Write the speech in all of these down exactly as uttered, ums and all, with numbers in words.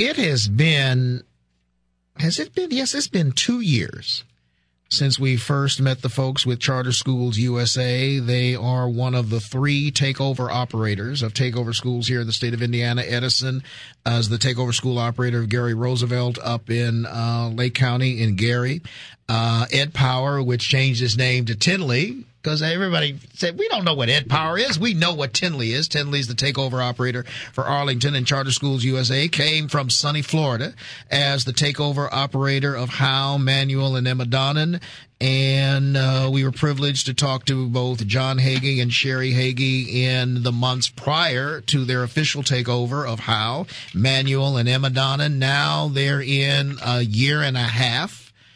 it has been, has it been? Yes, it's been two years since we first met the folks with Charter Schools U S A. They are one of the three takeover operators of takeover schools here in the state of Indiana. Edison as the takeover school operator of Gary Roosevelt up in uh, Lake County in Gary. Uh, Ed Power, which changed his name to Tinley, because everybody said, we don't know what Ed Power is. We know what Tinley is. Tinley's the takeover operator for Arlington, and Charter Schools U S A came from sunny Florida as the takeover operator of Howe, Manual, and Emma Donnan. And uh, we were privileged to talk to both John Hagee and Sherry Hagee in the months prior to their official takeover of Howe, Manual, and Emma Donnan. Now they're in a year and a half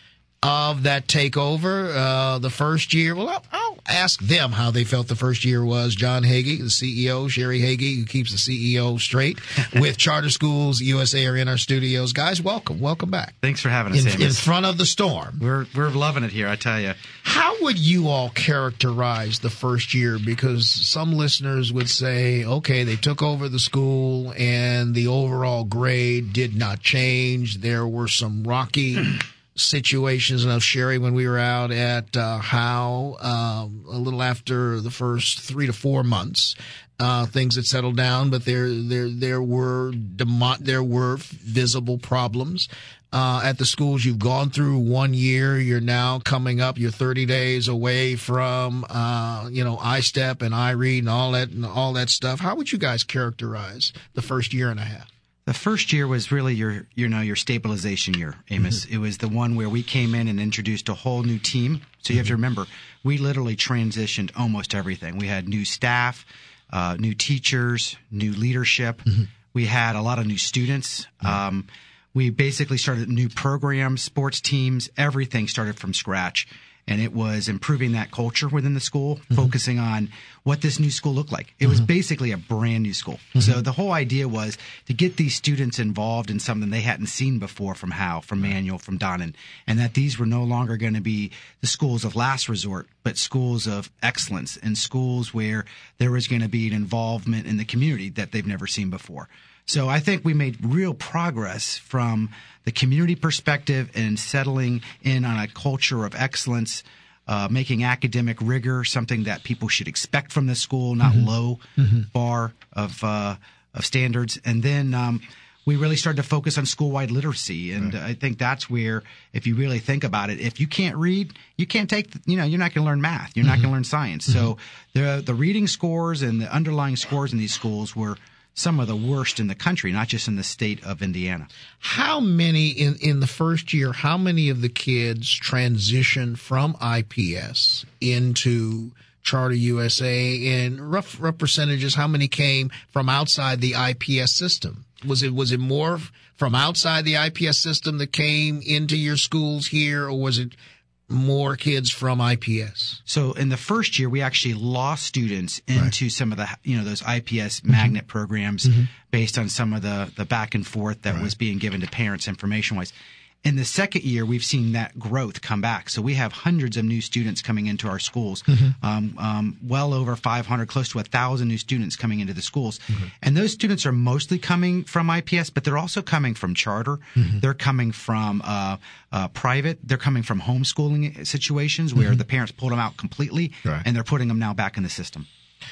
of that takeover. Uh, the first year, well, I'll, I'll ask them how they felt the first year was. John Hagee, the C E O, Sherry Hagee, who keeps the C E O straight, with Charter Schools U S A are in our studios. Guys, welcome. Welcome back. Thanks for having us, in, Amos. in front of the storm. We're we're loving it here, I tell you. How would you all characterize the first year? Because some listeners would say, okay, they took over the school and the overall grade did not change. There were some rocky situations. And Sherry, when we were out at uh, Howe, um, a little after the first three to four months, uh, things had settled down, but there there there were demo- there were visible problems uh, at the schools. You've gone through one year. You're now coming up. You're thirty days away from uh, you know I STEP and iRead and all that and all that stuff. How would you guys characterize the first year and a half? The first year was really your, you know, your stabilization year, Amos. Mm-hmm. It was the one where we came in and introduced a whole new team. So you have to remember, we literally transitioned almost everything. We had new staff, uh, new teachers, new leadership. Mm-hmm. We had a lot of new students. Mm-hmm. Um, we basically started new programs, sports teams, everything started from scratch. And it was improving that culture within the school, mm-hmm. focusing on what this new school looked like. It mm-hmm. was basically a brand new school. Mm-hmm. So the whole idea was to get these students involved in something they hadn't seen before from Howe, from Manual, from Donnan, and that these were no longer going to be the schools of last resort, but schools of excellence and schools where there was going to be an involvement in the community that they've never seen before. So I think we made real progress from the community perspective and settling in on a culture of excellence, uh, making academic rigor something that people should expect from the school, not mm-hmm. low mm-hmm. bar of uh, of standards. And then um, we really started to focus on school-wide literacy. And right. I think that's where, if you really think about it, if you can't read, you can't take, the, you know, you're not going to learn math. You're mm-hmm. not going to learn science. Mm-hmm. So the the reading scores and the underlying scores in these schools were some of the worst in the country, not just in the state of Indiana. How many in, in the first year, how many of the kids transitioned from I P S into Charter U S A? And rough, rough percentages, how many came from outside the I P S system? Was it, was it more from outside the I P S system that came into your schools here, or was it more kids from I P S? So in the first year, we actually lost students into right. some of the, you know, those I P S mm-hmm. magnet programs mm-hmm. based on some of the, the back and forth that right. was being given to parents information-wise. In the second year, we've seen that growth come back. So we have hundreds of new students coming into our schools, mm-hmm. um, um, well over five hundred, close to one thousand new students coming into the schools. Mm-hmm. And those students are mostly coming from I P S, but they're also coming from charter. Mm-hmm. They're coming from uh, uh, private. They're coming from homeschooling situations where mm-hmm. the parents pulled them out completely, right. and they're putting them now back in the system.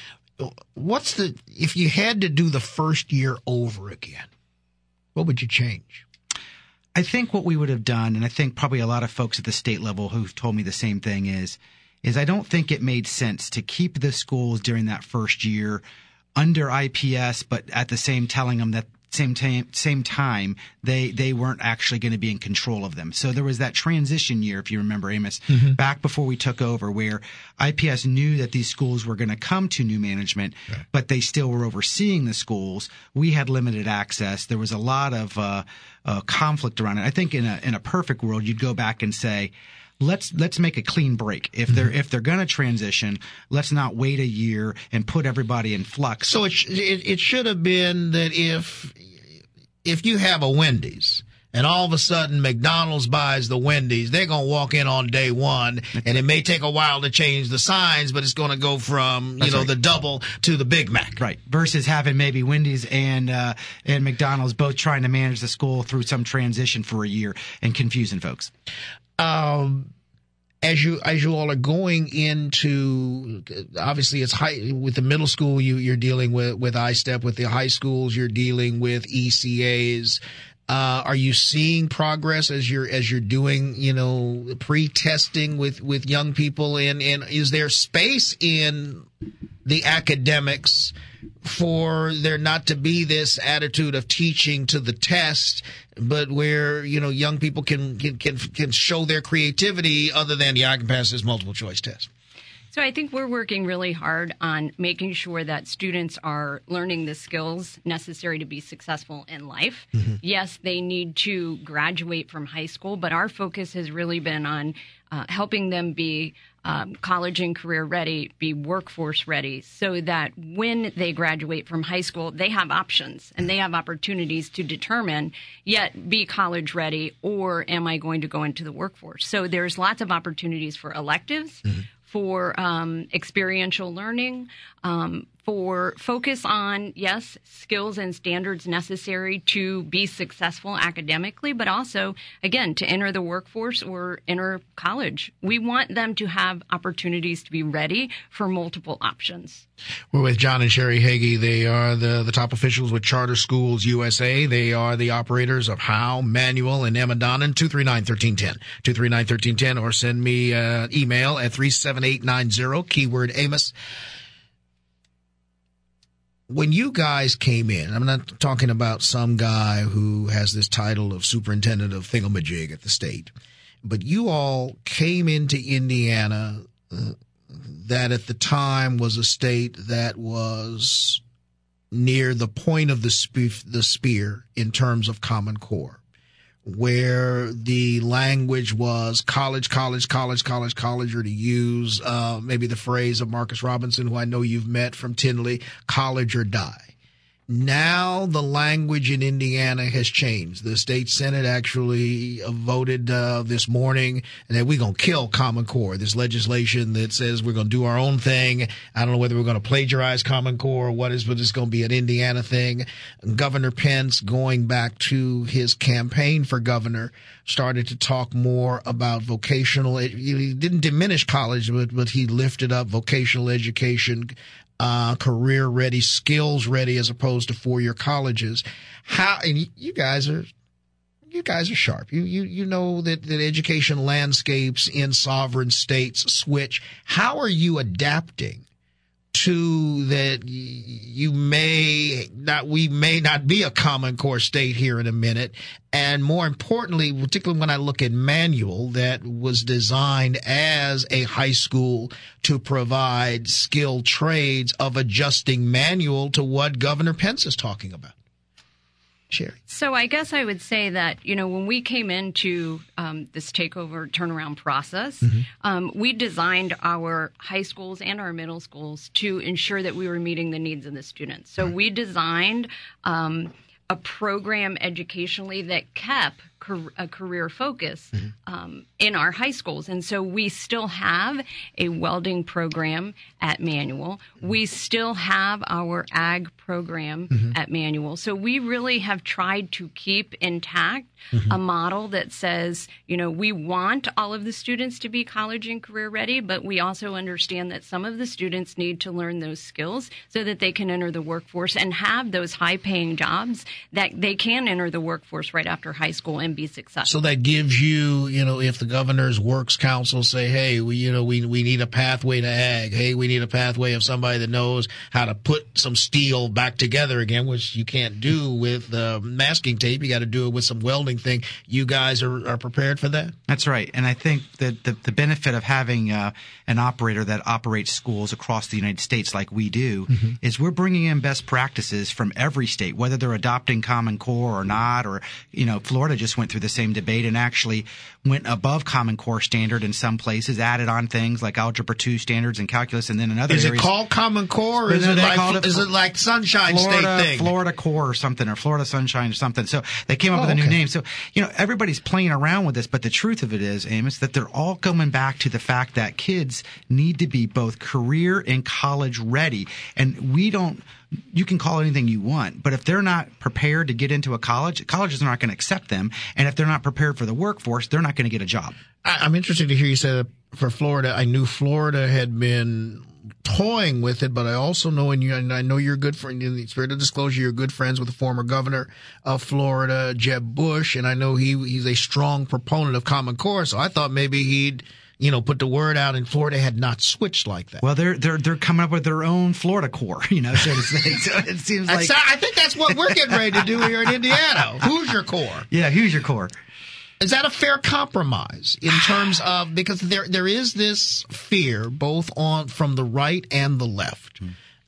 What's the – if you had to do the first year over again, what would you change? I think what we would have done, and I think probably a lot of folks at the state level who've told me the same thing is, is I don't think it made sense to keep the schools during that first year under I P S, but at the same telling them that same time, same time they they weren't actually going to be in control of them. So there was that transition year, if you remember, Amos, mm-hmm. back before we took over, where I P S knew that these schools were going to come to new management, right. but they still were overseeing the schools. We had limited access. There was a lot of uh, uh, conflict around it. I think in a in a perfect world, you'd go back and say, Let's let's make a clean break. If they're if they're going to transition, let's not wait a year and put everybody in flux. So it, it it should have been that if if you have a Wendy's and all of a sudden McDonald's buys the Wendy's, they're going to walk in on day one, and it may take a while to change the signs, but it's going to go from, you That's know, right. the double to the Big Mac. Right. Versus having maybe Wendy's and uh, and McDonald's both trying to manage the school through some transition for a year and confusing folks. Um, as you as you all are going into, obviously it's high with the middle school, you you're dealing with with I STEP. With the high schools, you're dealing with E C As. Uh, are you seeing progress as you're as you're doing, you know, pre-testing with with young people? And and is there space in the academics for there not to be this attitude of teaching to the test, but where, you know, young people can can can, can show their creativity other than, yeah, I can pass this multiple choice test? So I think we're working really hard on making sure that students are learning the skills necessary to be successful in life. Mm-hmm. Yes, they need to graduate from high school, but our focus has really been on uh, helping them be um, college and career ready, be workforce ready, so that when they graduate from high school, they have options and they have opportunities to determine, yet be college ready, or am I going to go into the workforce? So there's lots of opportunities for electives. Mm-hmm. For um, experiential learning, um, for focus on, yes, skills and standards necessary to be successful academically, but also, again, to enter the workforce or enter college. We want them to have opportunities to be ready for multiple options. We're with John and Sherry Hagee. They are the, the top officials with Charter Schools U S A. They are the operators of Howe, Manual, and Emma Donnan. two three nine, one three one zero. two three nine, one three one zero, or send me an email at three seven eight nine zero, keyword Amos. When you guys came in, I'm not talking about some guy who has this title of superintendent of thingamajig at the state, but you all came into Indiana uh, that at the time was a state that was near the point of the, spe- the spear in terms of Common Core, where the language was college, college, college, college, college, or to use uh, maybe the phrase of Marcus Robinson, who I know you've met from Tinley, college or die. Now the language in Indiana has changed. The state Senate actually voted uh, this morning that we're going to kill Common Core, this legislation that says we're going to do our own thing. I don't know whether we're going to plagiarize Common Core or what is, but it's going to be an Indiana thing. Governor Pence, going back to his campaign for governor, started to talk more about vocational. He didn't diminish college, but, but he lifted up vocational education, Uh, career ready, skills ready, as opposed to four-year colleges. How, and you guys are, you guys are sharp. You, you, you know that, that education landscapes in sovereign states switch. How are you adapting to that? You may not, we may not be a Common Core state here in a minute. And more importantly, particularly when I look at Manual, that was designed as a high school to provide skilled trades, of adjusting Manual to what Governor Pence is talking about. Sherry. So I guess I would say that, you know, when we came into um, this takeover turnaround process, mm-hmm. um, we designed our high schools and our middle schools to ensure that we were meeting the needs of the students. So right. we designed um, a program educationally that kept a career focus mm-hmm. um, in our high schools. And so we still have a welding program at Manual. Mm-hmm. We still have our ag program mm-hmm. at Manual. So we really have tried to keep intact mm-hmm. a model that says, you know, we want all of the students to be college and career ready, but we also understand that some of the students need to learn those skills so that they can enter the workforce and have those high paying jobs that they can enter the workforce right after high school and be successful. So that gives you, you know, if the governor's works council say, hey, we, you know, we, we need a pathway to ag. Hey, we need a pathway of somebody that knows how to put some steel back together again, which you can't do with uh, masking tape. You got to do it with some welding thing. You guys are, are prepared for that? That's right. And I think that the, the benefit of having uh, an operator that operates schools across the United States like we do mm-hmm. is we're bringing in best practices from every state, whether they're adopting adopting Common Core or not, or, you know, Florida just went through the same debate and actually went above Common Core standard in some places, added on things like Algebra two standards and calculus, and then in other is areas. Is it called Common Core, or is No, it, like, it, is it like Sunshine Florida, State thing? Florida Core or something, or Florida Sunshine or something. So they came up Oh, with a new okay. name. So, you know, everybody's playing around with this, but the truth of it is, Amos, that they're all coming back to the fact that kids need to be both career and college ready. And we don't, you can call it anything you want, but if they're not prepared to get into a college, colleges are not going to accept them. And if they're not prepared for the workforce, they're not going to get a job. I, I'm interested to hear you say that for Florida. I knew Florida had been toying with it, but I also know, and, you, and I know you're a good friend, in the spirit of disclosure, you're good friends with the former governor of Florida, Jeb Bush, and I know he he's a strong proponent of Common Core, so I thought maybe he'd, you know, put the word out, and Florida had not switched like that. Well, they're they're they're coming up with their own Florida Core, you know, so to say. So it seems like That's, I think that's what we're getting ready to do here in Indiana. Who's your core? yeah, who's your core? Is that a fair compromise in terms of, because there there is this fear both on from the right and the left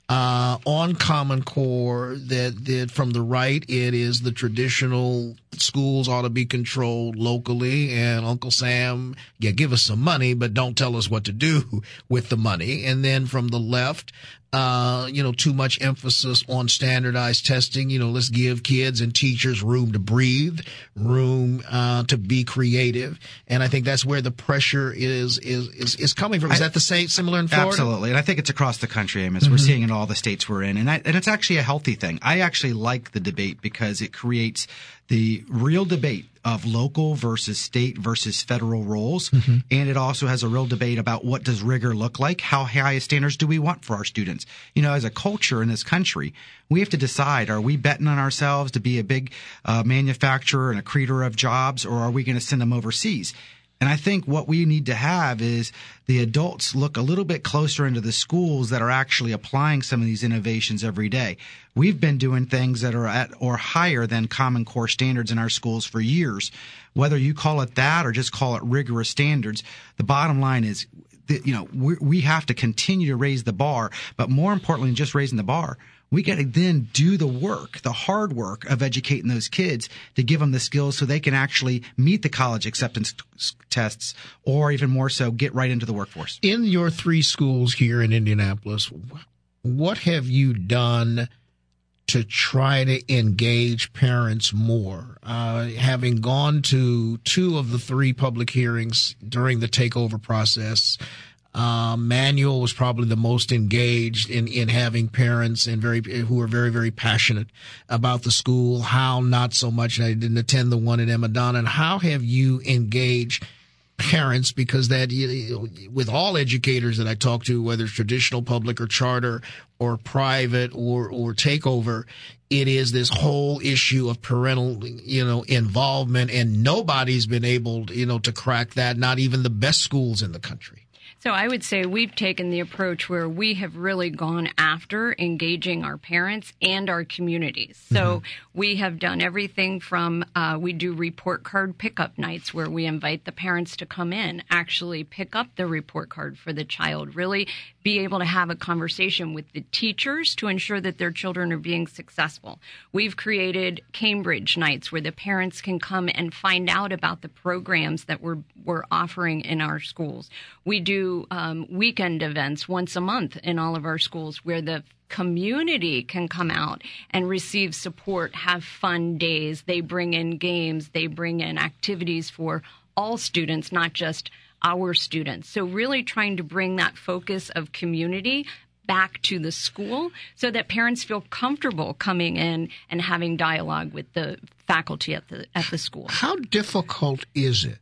uh, on Common Core that, that from the right it is the traditional schools ought to be controlled locally, and Uncle Sam, yeah, give us some money, but don't tell us what to do with the money. And then from the left, uh, you know, too much emphasis on standardized testing. You know, let's give kids and teachers room to breathe, room uh, to be creative. And I think that's where the pressure is is is, is coming from. Is I, that the same, similar in Florida? Absolutely. And I think it's across the country, Amos. Mm-hmm. We're seeing it in all the states we're in. And, I, and it's actually a healthy thing. I actually like the debate because it creates the real debate of local versus state versus federal roles. Mm-hmm. And it also has a real debate about what does rigor look like? How high standards do we want for our students? You know, as a culture in this country, we have to decide, are we betting on ourselves to be a big uh, manufacturer and a creator of jobs, or are we going to send them overseas? And I think what we need to have is the adults look a little bit closer into the schools that are actually applying some of these innovations every day. We've been doing things that are at or higher than Common Core standards in our schools for years. Whether you call it that or just call it rigorous standards, the bottom line is, that, you know, we, we have to continue to raise the bar. But more importantly than just raising the bar, we got to then do the work, the hard work of educating those kids to give them the skills so they can actually meet the college acceptance t- tests, or even more so, get right into the workforce. In your three schools here in Indianapolis, what have you done to try to engage parents more? Uh, having gone to two of the three public hearings during the takeover process, Uh, Manuel was probably the most engaged in, in having parents and very who are very, very passionate about the school. Hal, not so much. I didn't attend the one at Emma Donna. And how have you engaged parents? Because that, you know, with all educators that I talk to, whether it's traditional, public, or charter, or private, or or takeover, it is this whole issue of parental, you know, involvement, and nobody's been able, you know, to crack that. Not even the best schools in the country. So I would say we've taken the approach where we have really gone after engaging our parents and our communities. So mm-hmm. we have done everything from uh, we do report card pickup nights where we invite the parents to come in, actually pick up the report card for the child, really be able to have a conversation with the teachers to ensure that their children are being successful. We've created Cambridge nights where the parents can come and find out about the programs that we're, we're offering in our schools. We do um, weekend events once a month in all of our schools where the community can come out and receive support, have fun days. They bring in games. They bring in activities for all students, not just our students. So really trying to bring that focus of community back to the school so that parents feel comfortable coming in and having dialogue with the faculty at the at the school. How difficult is it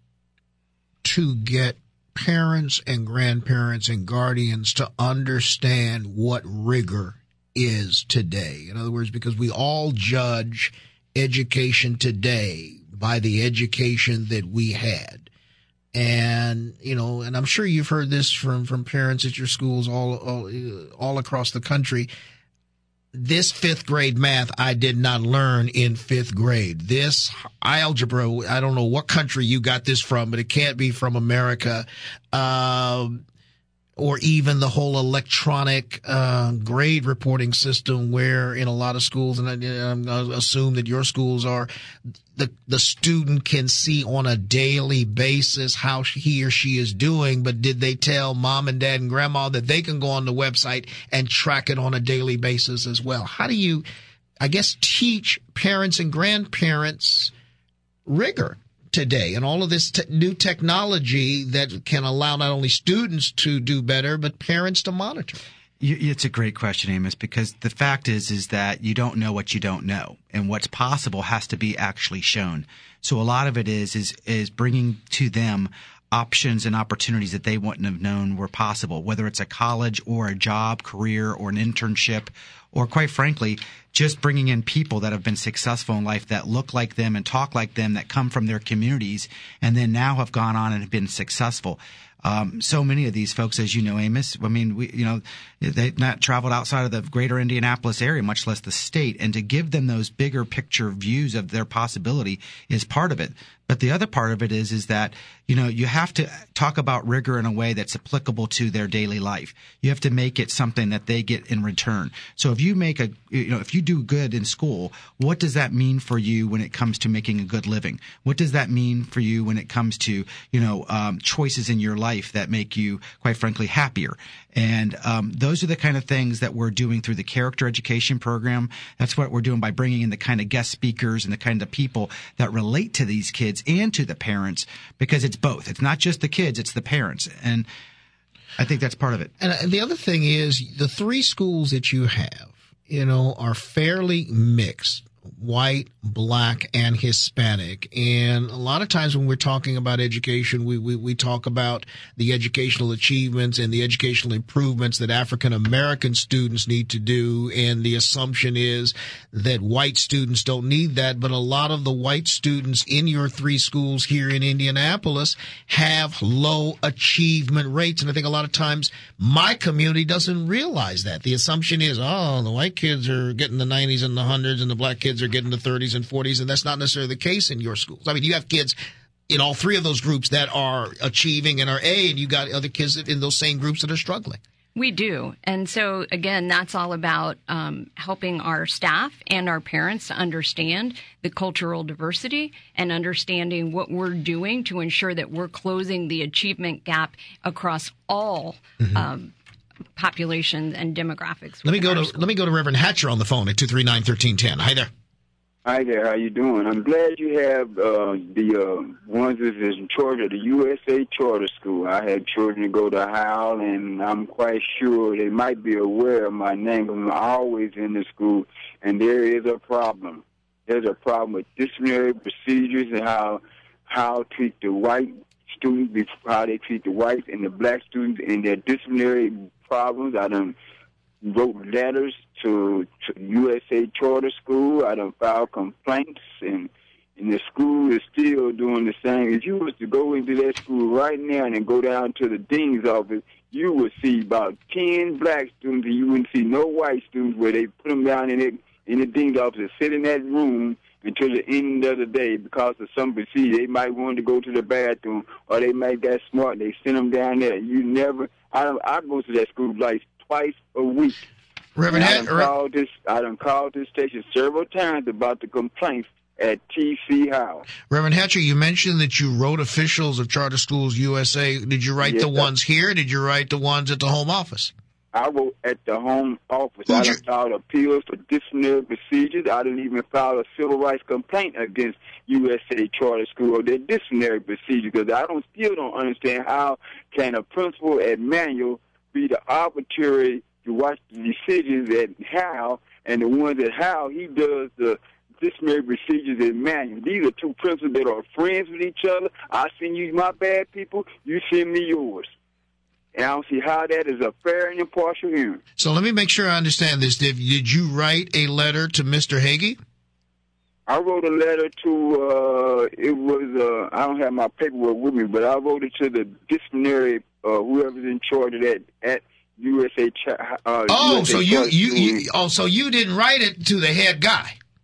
to get parents and grandparents and guardians to understand what rigor is today? In other words, because we all judge education today by the education that we had. And, you know, and I'm sure you've heard this from, from parents at your schools all, all, all across the country. This fifth grade math I did not learn in fifth grade. This algebra, I don't know what country you got this from, but it can't be from America. Um, or even the whole electronic uh, grade reporting system where in a lot of schools, and I, I assume that your schools are, the the student can see on a daily basis how he or she is doing, but did they tell mom and dad and grandma that they can go on the website and track it on a daily basis as well? How do you, I guess, teach parents and grandparents rigor today and all of this te- new technology that can allow not only students to do better, but parents to monitor? It's a great question, Amos, because the fact is, is that you don't know what you don't know, and what's possible has to be actually shown. So a lot of it is, is, is bringing to them options and opportunities that they wouldn't have known were possible, whether it's a college or a job, career, or an internship, or quite frankly, just bringing in people that have been successful in life that look like them and talk like them, that come from their communities, and then now have gone on and have been successful. Um, so many of these folks, as you know, Amos, I mean, we, you know, they've not traveled outside of the greater Indianapolis area, much less the state. And to give them those bigger picture views of their possibility is part of it. But the other part of it is, is that, you know, you have to talk about rigor in a way that's applicable to their daily life. You have to make it something that they get in return. So if you make a, you know, if you do good in school, what does that mean for you when it comes to making a good living? What does that mean for you when it comes to, you know, um, choices in your life that make you, quite frankly, happier? And um, those are the kind of things that we're doing through the character education program. That's what we're doing by bringing in the kind of guest speakers and the kind of people that relate to these kids and to the parents, because it's both. It's not just the kids, it's the parents. And I think that's part of it. And the other thing is the three schools that you have, you know, are fairly mixed. White, black, and Hispanic. And a lot of times when we're talking about education, we, we, we talk about the educational achievements and the educational improvements that African American students need to do. And the assumption is that white students don't need that. But a lot of the white students in your three schools here in Indianapolis have low achievement rates. And I think a lot of times my community doesn't realize that. The assumption is, oh, the white kids are getting the nineties and the hundreds and the black kids are getting the thirties and forties, and that's not necessarily the case in your schools. I mean, you have kids in all three of those groups that are achieving and are A, and you got other kids in those same groups that are struggling. We do. And so, again, that's all about um, helping our staff and our parents to understand the cultural diversity and understanding what we're doing to ensure that we're closing the achievement gap across all mm-hmm. um populations and demographics. Let me go to school. Let me go to Reverend Hatcher on the phone at two three nine, one three one zero. Hi there. Hi there. How you doing? I'm glad you have uh, the uh, ones that is in charge of the U S A Charter School. I had children go to Howell, and I'm quite sure they might be aware of my name. I'm always in the school, and there is a problem. There's a problem with disciplinary procedures and how how to treat the white students, how they treat the whites and the black students in their disciplinary problems. I done wrote letters to, to U S A Charter School. I done filed complaints, and, and the school is still doing the same. If you was to go into that school right now and then go down to the dean's office, you would see about ten black students, and you wouldn't see no white students, where they put them down in, it, in the dean's office and sit in that room until the end of the day because of some procedure. They might want to go to the bathroom, or they might get smart. They send them down there. You never. I I go to that school like twice a week. Reverend, I done called this. I done called this station several times about the complaints at T C Howell. Reverend Hatcher, you mentioned that you wrote officials of Charter Schools U S A. Did you write yes, the sir. ones here? Did you write the ones at the home office? I wrote at the home office. Who'd I you... done filed appeals for disciplinary procedures. I didn't even file a civil rights complaint against U S A Charter School or their disciplinary procedure, because I don't still don't understand how can a principal at Manual be the arbitrary to watch the decisions at Howell, and the ones at Howell, he does the disciplinary procedures at Manual. These are two principals that are friends with each other. I send you my bad people, you send me yours. And I don't see how that is a fair and impartial hearing. So let me make sure I understand this. Did, did you write a letter to Mister Hagee? I wrote a letter to, uh, it was, uh, I don't have my paperwork with me, but I wrote it to the disciplinary, uh, whoever's in charge of that at U S A. Uh, oh, U S A so you, you, School. you, oh, so you didn't write it to the head guy?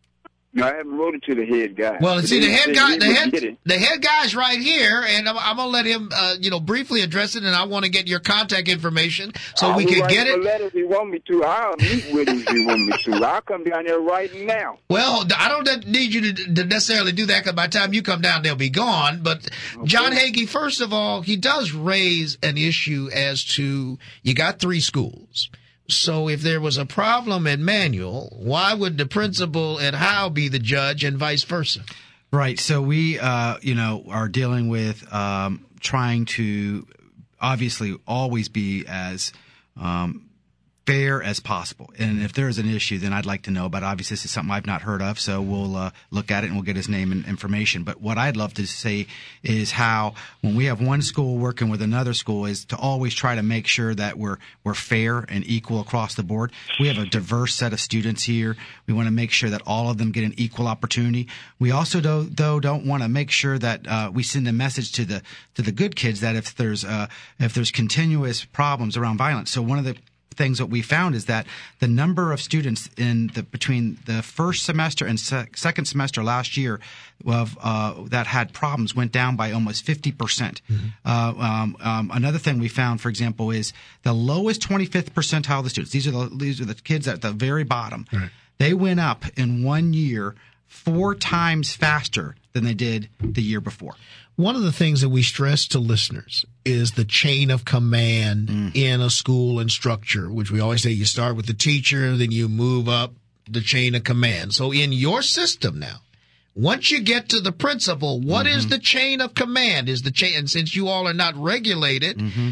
No, I haven't wrote it to the head guy. Well, But see, the they head said guy, he the would head, get it. the head guy's right here, and I'm, I'm gonna let him, uh, you know, briefly address it, and I want to get your contact information so I'll we can write get him it. a letter if he want me to. I'll meet with him if he want me to. I'll come down there right now. Well, I don't need you to, to necessarily do that, because by the time you come down, they'll be gone. But John Hagee, first of all, he does raise an issue as to, you got three schools. So if there was a problem at Manual, why would the principal at Howe be the judge and vice versa? Right. So we, uh, you know, are dealing with um, trying to obviously always be as um, fair as possible. And if there is an issue, then I'd like to know about it. Obviously, this is something I've not heard of, so we'll uh, look at it and we'll get his name and information. But what I'd love to say is how when we have one school working with another school is to always try to make sure that we're we're fair and equal across the board. We have a diverse set of students here. We want to make sure that all of them get an equal opportunity. We also, though, though don't want to make sure that uh, we send a message to the to the good kids that if there's uh, if there's continuous problems around violence. So one of the things that we found is that the number of students in the between the first semester and se- second semester last year of uh, that had problems went down by almost fifty percent. Mm-hmm. Uh, um, um, another thing we found, for example, is the lowest twenty-fifth percentile of the students. These are the these are the kids at the very bottom. Right. They went up in one year four times faster than they did the year before. One of the things that we stress to listeners is the chain of command mm. in a school and structure, which we always say you start with the teacher, then you move up the chain of command. So in your system now, once you get to the principal, what mm-hmm. is the chain of command? Is the chain, and since you all are not regulated mm-hmm.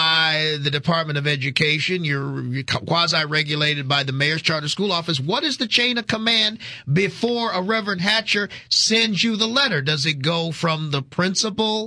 by the Department of Education, you're, you're quasi-regulated by the Mayor's Charter School Office, what is the chain of command before a Reverend Hatcher sends you the letter? Does it go from the principal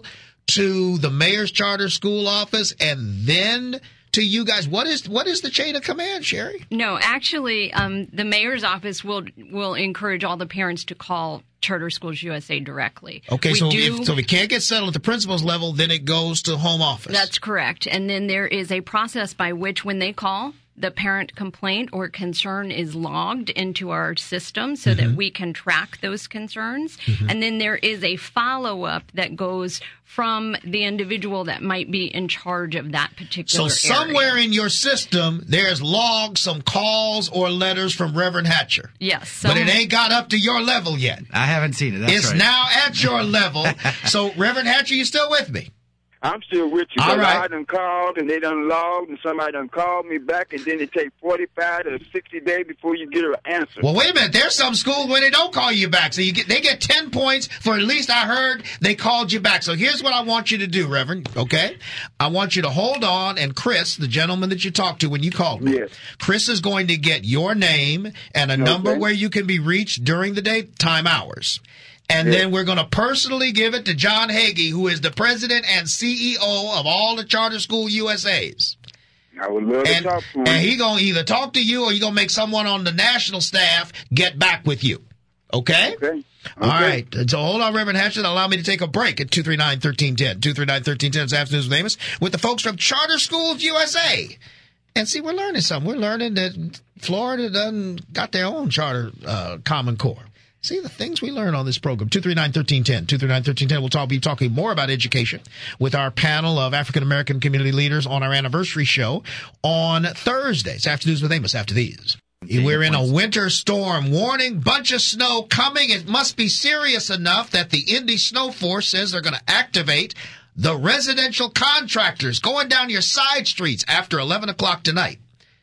to the Mayor's Charter School Office and then to you guys? What is what is the chain of command, Sherry? No, actually, um, the mayor's office will will encourage all the parents to call Charter Schools U S A directly. Okay, we so do, if, so if it can't get settled at the principal's level, then it goes to home office. That's correct. And then there is a process by which when they call, the parent complaint or concern is logged into our system so mm-hmm. that we can track those concerns. Mm-hmm. And then there is a follow-up that goes from the individual that might be in charge of that particular So somewhere area. in your system, there's logged some calls or letters from Reverend Hatcher. Yes. Some, but it ain't got up to your level yet. I haven't seen it. That's it's right. now at your level. So, Reverend Hatcher, you still with me? I'm still with you. All right. I done called and they done logged and somebody done called me back and then it take forty-five to sixty days before you get an answer. Well, wait a minute. There's some schools where they don't call you back. So you get they get ten points for at least I heard they called you back. So here's what I want you to do, Reverend, okay? I want you to hold on, and Chris, the gentleman that you talked to when you called me, yes. Chris is going to get your name and a okay. number where you can be reached during the daytime hours. And yeah. then we're going to personally give it to John Hagee, who is the president and C E O of all the Charter School U S As. I would love and, to talk to him. And he's going to either talk to you or he's going to make someone on the national staff get back with you. Okay? Okay. All okay. right. So hold on, Reverend Hatcher. Allow me to take a break at two three nine, one three one zero. two three nine, one three one zero is Afternoons with Amos with the folks from Charter Schools U S A. And see, we're learning something. We're learning that Florida done got their own charter uh, Common Core. See the things we learn on this program. two three nine, one three one zero. two three nine, one three one zero. We'll talk, be talking more about education with our panel of African-American community leaders on our anniversary show on Thursdays. Afternoons with Amos after these. We're in a winter storm warning, bunch of snow coming. It must be serious enough that the Indy Snow Force says they're going to activate the residential contractors going down your side streets after eleven o'clock tonight.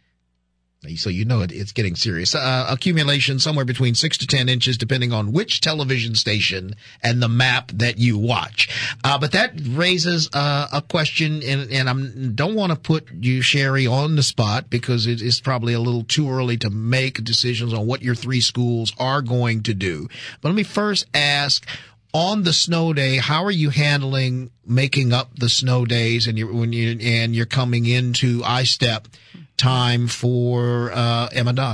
So you know it, it's getting serious. Uh, accumulation somewhere between six to ten inches, depending on which television station and the map that you watch. Uh, but that raises uh, a question, and, and I don't want to put you, Sherry, on the spot because it is probably a little too early to make decisions on what your three schools are going to do. But let me first ask, on the snow day, how are you handling making up the snow days and you're, when you and you're coming into I STEP time for uh, Emma Donnan?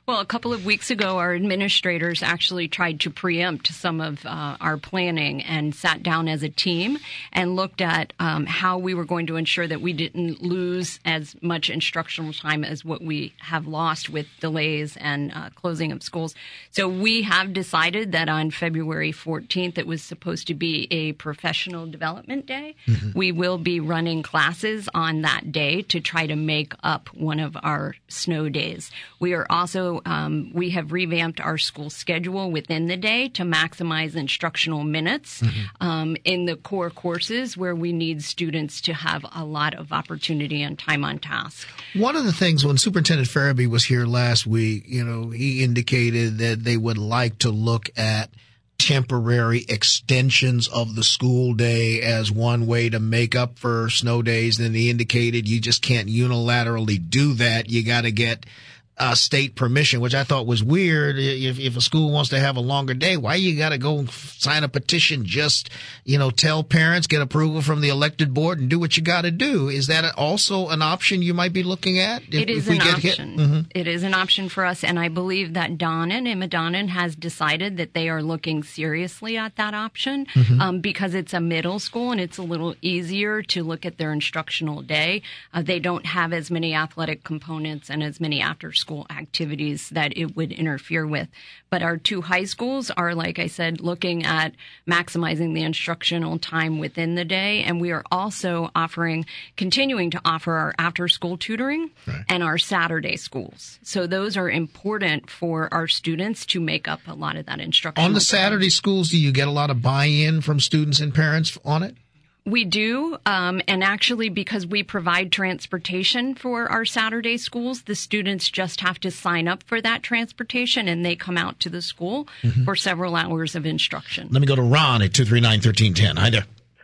Well, a couple of weeks ago, our administrators actually tried to preempt some of uh, our planning and sat down as a team and looked at um, how we were going to ensure that we didn't lose as much instructional time as what we have lost with delays and uh, closing of schools. So we have decided that on February fourteenth, it was supposed to be a professional development day. Mm-hmm. We will be running classes on that day to try to make up one of our snow days. We are also Um, we have revamped our school schedule within the day to maximize instructional minutes mm-hmm. um, in the core courses where we need students to have a lot of opportunity and time on task. One of the things when Superintendent Farabee was here last week, you know, he indicated that they would like to look at temporary extensions of the school day as one way to make up for snow days. Then he indicated you just can't unilaterally do that. You got to get Uh, state permission, which I thought was weird. If, if a school wants to have a longer day, why you got to go sign a petition? Just, you know, tell parents, get approval from the elected board and do what you got to do. Is that also an option you might be looking at? If, it is if we an get option. Hit? Mm-hmm. It is an option for us. And I believe that Donnan and Madonnan has decided that they are looking seriously at that option mm-hmm. um, because it's a middle school and it's a little easier to look at their instructional day. Uh, they don't have as many athletic components and as many after school school activities that it would interfere with. But our two high schools are, like I said, looking at maximizing the instructional time within the day. And we are also offering, continuing to offer our after school tutoring right. and our Saturday schools. So those are important for our students to make up a lot of that instruction. On the Saturday time. Schools, do you get a lot of buy-in from students and parents on it? We do, um, and actually because we provide transportation for our Saturday schools, the students just have to sign up for that transportation and they come out to the school mm-hmm. for several hours of instruction. Let me go to Ron at two three nine, one three one zero. Hi there.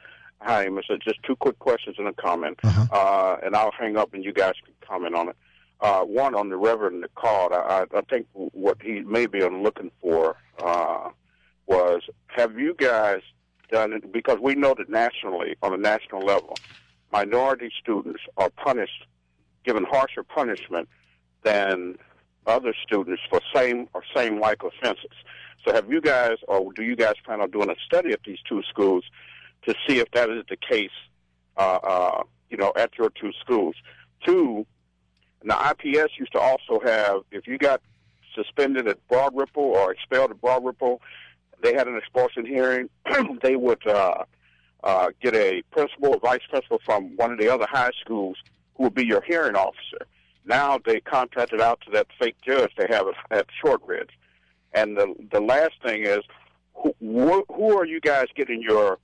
Hi, Mister Just two quick questions and a comment, uh-huh. uh, and I'll hang up and you guys can comment on it. Uh, one, on the Reverend Nicole, I, I think what he may be looking for uh, was, have you guys done it, because we know that nationally, on a national level, minority students are punished, given harsher punishment than other students for same or same-like offenses. So have you guys, or do you guys plan on doing a study at these two schools to see if that is the case, uh, uh, you know, at your two schools? Two, now I P S used to also have, if you got suspended at Broad Ripple or expelled at Broad Ripple, they had an expulsion hearing, they would uh, uh, get a principal or vice principal from one of the other high schools who would be your hearing officer. Now they contracted out to that fake judge they have at Shortridge. And the the last thing is, who, who are you guys getting your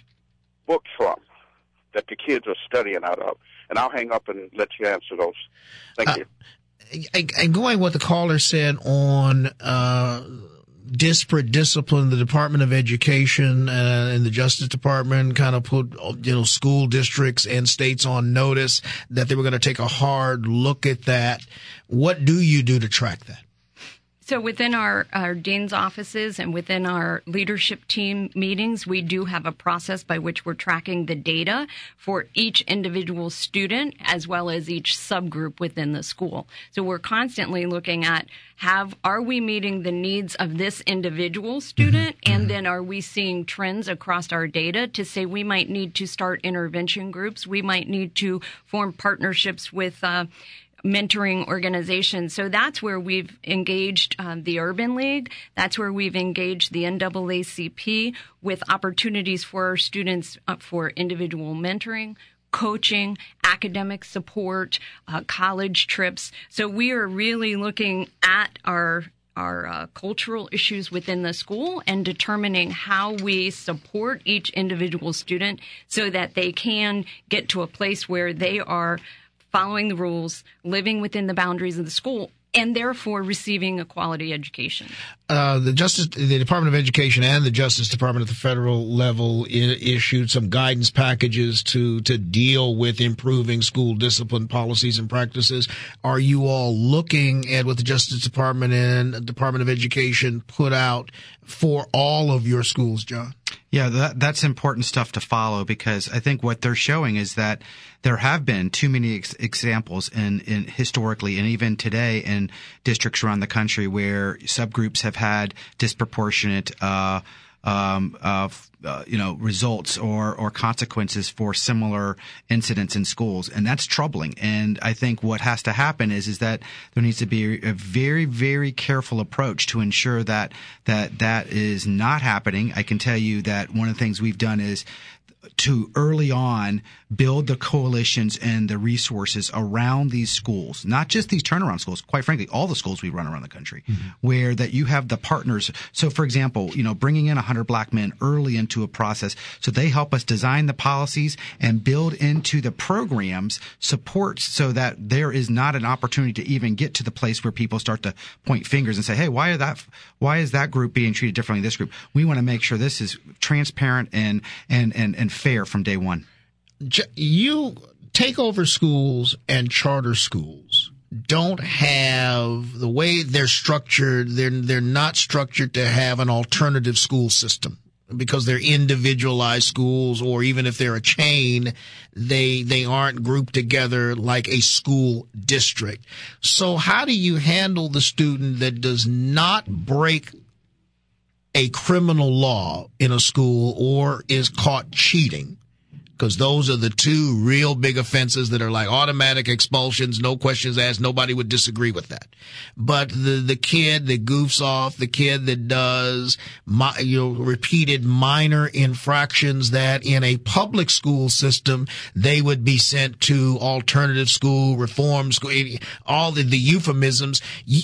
books from that the kids are studying out of? And I'll hang up and let you answer those. Thank uh, you. And going what the caller said on uh, disparate discipline, the Department of Education uh, and the Justice Department kind of put, you know, school districts and states on notice that they were going to take a hard look at that. What do you do to track that? So within our, our dean's offices and within our leadership team meetings, we do have a process by which we're tracking the data for each individual student as well as each subgroup within the school. So we're constantly looking at have are we meeting the needs of this individual student, mm-hmm. and then are we seeing trends across our data to say we might need to start intervention groups, we might need to form partnerships with uh mentoring organizations. So that's where we've engaged um, the Urban League. That's where we've engaged the N double A C P with opportunities for our students uh, for individual mentoring, coaching, academic support, uh, college trips. So we are really looking at our our uh, cultural issues within the school and determining how we support each individual student so that they can get to a place where they are following the rules, living within the boundaries of the school, and therefore receiving a quality education. Uh, the Justice, the Department of Education and the Justice Department at the federal level I- issued some guidance packages to, to deal with improving school discipline policies and practices. Are you all looking at what the Justice Department and the Department of Education put out for all of your schools, John? Yeah, that, that's important stuff to follow, because I think what they're showing is that there have been too many ex- examples in, in historically and even today in districts around the country where subgroups have had disproportionate uh, um, uh, uh, you know, results or, or consequences for similar incidents in schools. And that's troubling. And I think what has to happen is, is that there needs to be a very, very careful approach to ensure that, that that is not happening. I can tell you that one of the things we've done is to early on build the coalitions and the resources around these schools, not just these turnaround schools, quite frankly, all the schools we run around the country, mm-hmm. where that you have the partners. So, for example, you know, bringing in one hundred black men early into a process so they help us design the policies and build into the programs supports so that there is not an opportunity to even get to the place where people start to point fingers and say, hey, why are that, why is that group being treated differently than this group? We want to make sure this is transparent and, and, and, and fair from day one. You take over schools and charter schools don't have the way they're structured. They're, they're not structured to have an alternative school system because they're individualized schools, or even if they're a chain, they, they aren't grouped together like a school district. So how do you handle the student that does not break a criminal law in a school or is caught cheating? Because those are the two real big offenses that are like automatic expulsions, no questions asked. Nobody would disagree with that. But the the kid that goofs off, the kid that does my, you know, repeated minor infractions that in a public school system they would be sent to alternative school, reform school, all the, the euphemisms.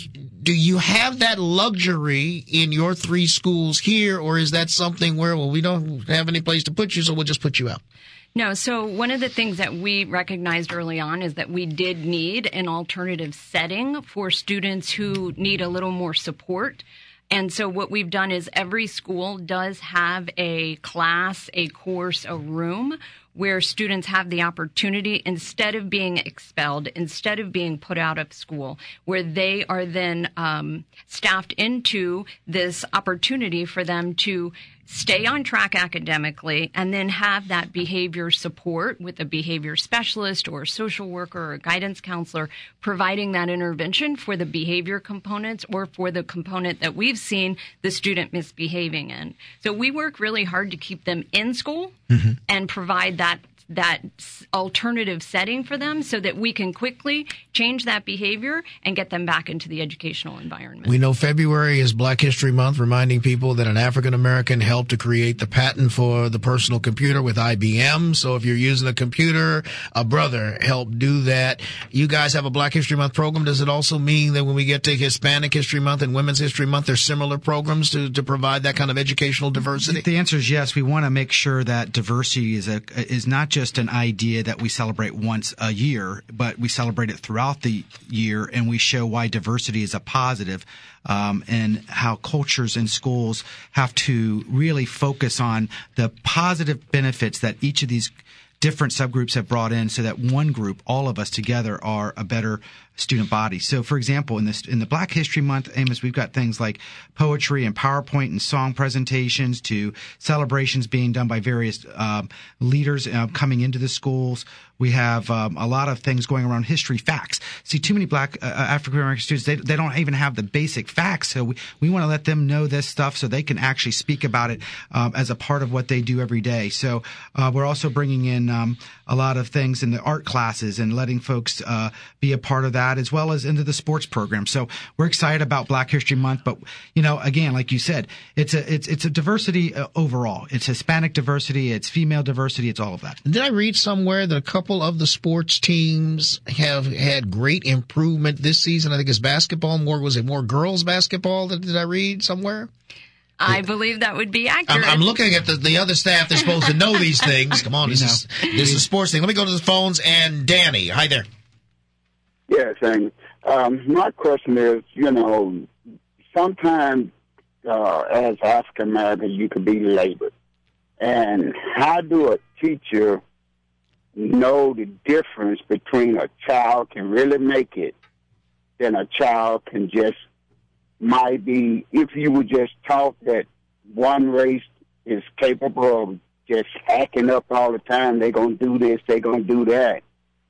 Do you have that luxury in your three schools here, or is that something where, well, we don't have any place to put you, so we'll just put you out? No, so one of the things that we recognized early on is that we did need an alternative setting for students who need a little more support. And so what we've done is every school does have a class, a course, a room where students have the opportunity, instead of being expelled, instead of being put out of school, where they are then um, staffed into this opportunity for them to stay on track academically and then have that behavior support with a behavior specialist or a social worker or a guidance counselor providing that intervention for the behavior components or for the component that we've seen the student misbehaving in. So we work really hard to keep them in school mm-hmm. and provide that that alternative setting for them so that we can quickly change that behavior and get them back into the educational environment. We know February is Black History Month, reminding people that an African American helped to create the patent for the personal computer with I B M. So if you're using a computer, a brother helped do that. You guys have a Black History Month program. Does it also mean that when we get to Hispanic History Month and Women's History Month, there's similar programs to, to provide that kind of educational diversity? The answer is yes. We want to make sure that diversity is a is not just an idea that we celebrate once a year, but we celebrate it throughout the year, and we show why diversity is a positive, um, and how cultures and schools have to really focus on the positive benefits that each of these different subgroups have brought in, so that one group, all of us together, are a better student body. So, for example, in this in the Black History Month, Amos, we've got things like poetry and PowerPoint and song presentations, to celebrations being done by various um, leaders uh, coming into the schools. We have um, a lot of things going around history facts. See, too many Black uh, African American students, they they don't even have the basic facts. So we, we want to let them know this stuff so they can actually speak about it um, as a part of what they do every day. So uh, we're also bringing in um, a lot of things in the art classes and letting folks uh, be a part of that, as well as into the sports program. So we're excited about Black History Month. But, you know, again, like you said, it's a it's it's a diversity uh, overall. It's Hispanic diversity. It's female diversity. It's all of that. Did I read somewhere that a couple of the sports teams have had great improvement this season? I think it's basketball. More was it more girls basketball? Did I read somewhere? I believe that would be accurate. I'm, I'm looking at the, the other staff that's supposed to know these things. Come on, this is this is a sports thing. Let me go to the phones. And Danny, hi there. Yes, and um, my question is, you know, sometimes uh, as African American, you could be labeled, and how do a teacher know the difference between a child can really make it than a child can just might be, if you would just talk that one race is capable of just acting up all the time. They're going to do this, they're going to do that.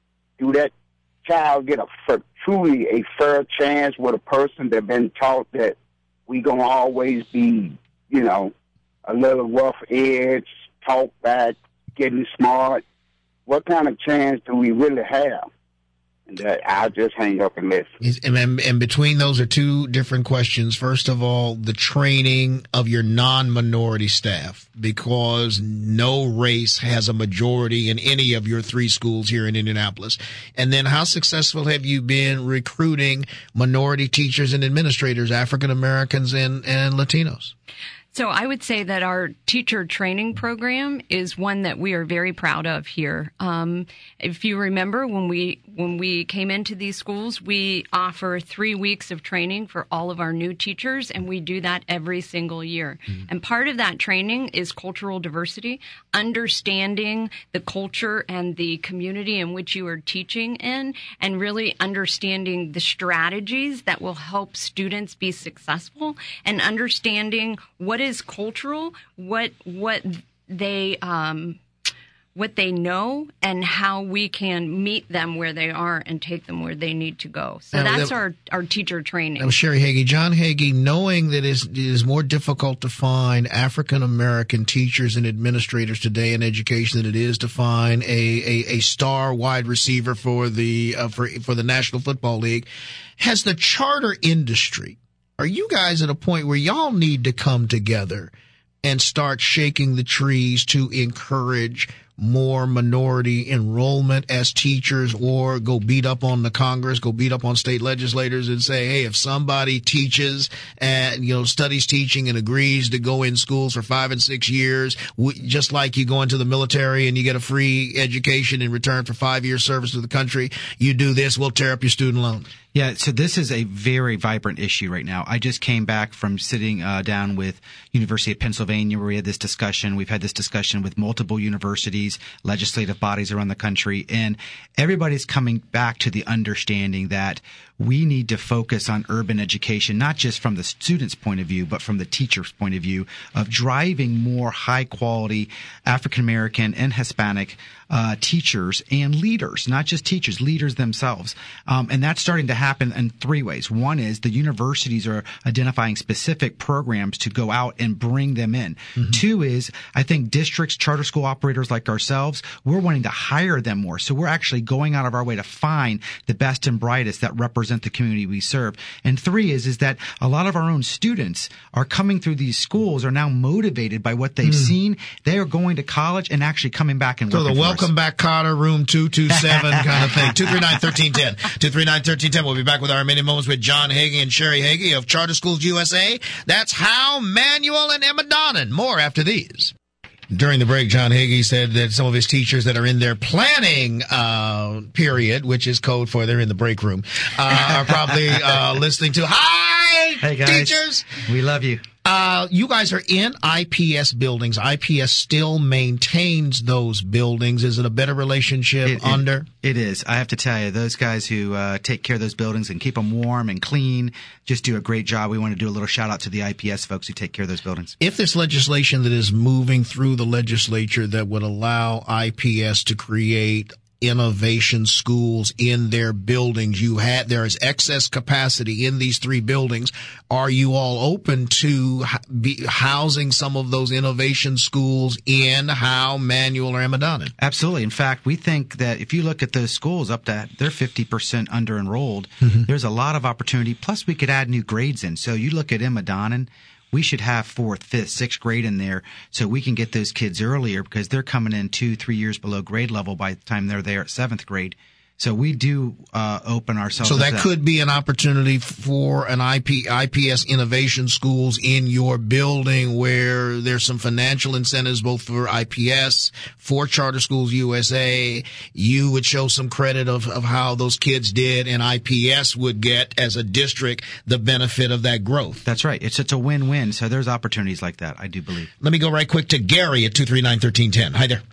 Do that child get a truly a fair chance with a person that's been taught that we going to always be, you know, a little rough edge, talk back, getting smart? What kind of chance do we really have? And that I'll just hang up and listen. And, and between those are two different questions. First of all, the training of your non-minority staff, because no race has a majority in any of your three schools here in Indianapolis. And then how successful have you been recruiting minority teachers and administrators, African Americans and, and Latinos? So I would say that our teacher training program is one that we are very proud of here. Um, if you remember, when we when we came into these schools, we offer three weeks of training for all of our new teachers, and we do that every single year. Mm-hmm. And part of that training is cultural diversity, understanding the culture and the community in which you are teaching in, and really understanding the strategies that will help students be successful, and understanding what is cultural, what what they um, what they know, and how we can meet them where they are and take them where they need to go. So now, that's that, our, our teacher training. Now, Sherry Hagee, John Hagee, knowing that it is more difficult to find African American teachers and administrators today in education than it is to find a a, a star wide receiver for the uh, for for the National Football League, has the charter industry, are you guys at a point where y'all need to come together and start shaking the trees to encourage more minority enrollment as teachers, or go beat up on the Congress, go beat up on state legislators and say, hey, if somebody teaches and, you know, studies teaching and agrees to go in schools for five and six years, just like you go into the military and you get a free education in return for five years service to the country, you do this, we'll tear up your student loans. Yeah, so this is a very vibrant issue right now. I just came back from sitting uh, down with University of Pennsylvania, where we had this discussion. We've had this discussion with multiple universities, legislative bodies around the country, and everybody's coming back to the understanding that we need to focus on urban education, not just from the student's point of view, but from the teacher's point of view, of driving more high-quality African-American and Hispanic uh, teachers and leaders, not just teachers, leaders themselves. Um, and that's starting to happen in three ways. One is the universities are identifying specific programs to go out and bring them in. Mm-hmm. Two is, I think districts, charter school operators like ourselves, we're wanting to hire them more. So we're actually going out of our way to find the best and brightest that represent the community we serve. And three is, is that a lot of our own students are coming through these schools, are now motivated by what they've mm. seen. They are going to college and actually coming back and so working the welcome for us. Back Cotter room two two seven kind of thing. two three nine, one three one zero. two three nine, one three one zero. We'll be back with our Many Moments with John Hagee and Sherry Hagee of Charter Schools U S A. That's Hal Manuel and Emma Donnan. More after these. During the break, John Hagee said that some of his teachers that are in their planning uh, period, which is code for they're in the break room, uh, are probably uh, listening to, hi, hey guys, teachers. We love you. Uh, you guys are in I P S buildings. I P S still maintains those buildings. Is it a better relationship it, under? It, it is. I have to tell you, those guys who uh, take care of those buildings and keep them warm and clean just do a great job. We want to do a little shout out to the I P S folks who take care of those buildings. If this legislation that is moving through the legislature that would allow I P S to create innovation schools in their buildings, you had there is excess capacity in these three buildings. Are you all open to be housing some of those innovation schools in Hal, Manuel, or Emma Donnan? Absolutely. In fact, we think that if you look at those schools up that they're fifty percent under enrolled, mm-hmm. there's a lot of opportunity. Plus, we could add new grades in. So you look at Emma Donnan, we should have fourth, fifth, sixth grade in there so we can get those kids earlier because they're coming in two, three years below grade level by the time they're there at seventh grade. So we do uh, open ourselves. So that, that could be an opportunity for an I P, I P S innovation schools in your building where there's some financial incentives both for I P S, for Charter Schools U S A. You would show some credit of, of how those kids did, and I P S would get, as a district, the benefit of that growth. That's right. It's, it's a win-win. So there's opportunities like that, I do believe. Let me go right quick to Gary at two three nine, one three one zero. Hi there.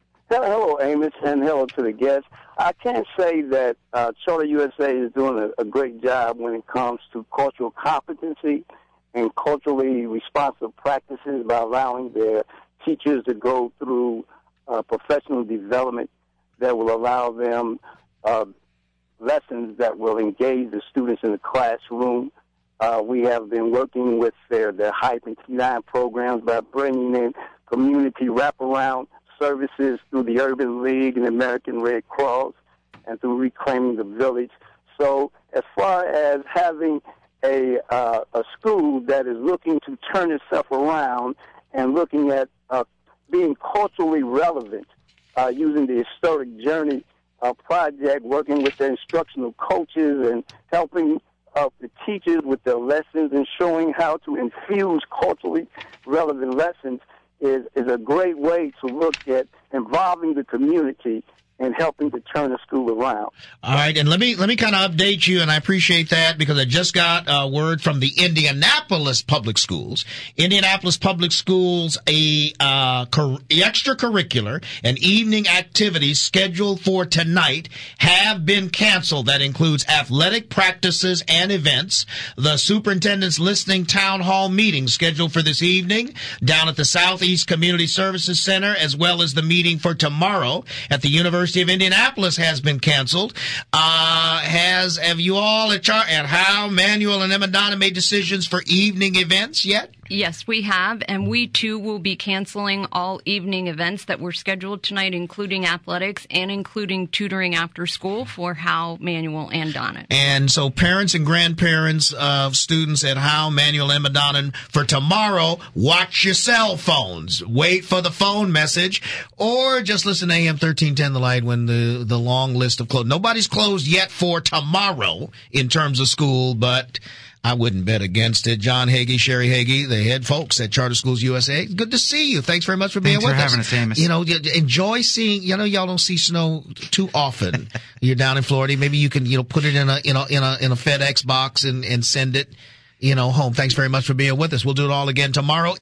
Hello, Amos, and hello to the guests. I can't say that uh, Charter U S A is doing a, a great job when it comes to cultural competency and culturally responsive practices by allowing their teachers to go through uh, professional development that will allow them uh, lessons that will engage the students in the classroom. Uh, we have been working with their, their HYPE and T nine programs by bringing in community wraparound services through the Urban League and American Red Cross and through Reclaiming the Village. So as far as having a, uh, a school that is looking to turn itself around and looking at uh, being culturally relevant, uh, using the Historic Journey uh, project, working with the instructional coaches and helping uh, the teachers with their lessons and showing how to infuse culturally relevant lessons is, is a great way to look at involving the community and helping to turn the school around. All right, and let me let me kind of update you, and I appreciate that because I just got a word from the Indianapolis Public Schools. Indianapolis Public Schools, a uh, cur- extracurricular and evening activities scheduled for tonight have been canceled. That includes athletic practices and events. The superintendent's listening town hall meeting scheduled for this evening down at the Southeast Community Services Center, as well as the meeting for tomorrow at the University of Indianapolis has been canceled. Uh, has have you all at, Char- at Howe, Manual, and Emma Donna made decisions for evening events yet? Yes, we have, and we too will be canceling all evening events that were scheduled tonight, including athletics and including tutoring after school for Howe, Manual, and Donnan. And so parents and grandparents of students at Howe, Manual, and Donnan, for tomorrow, watch your cell phones. Wait for the phone message, or just listen to A M thirteen ten The Light when the, the long list of closed. Nobody's closed yet for tomorrow in terms of school, but I wouldn't bet against it. John Hagee, Sherry Hagee, the head folks at Charter Schools U S A. Good to see you. Thanks very much for being Thanks with for us. having us, Amos. You know, enjoy seeing. You know, y'all don't see snow too often. You're down in Florida. Maybe you can, you know, put it in a in a in a in a FedEx box and and send it, you know, home. Thanks very much for being with us. We'll do it all again tomorrow.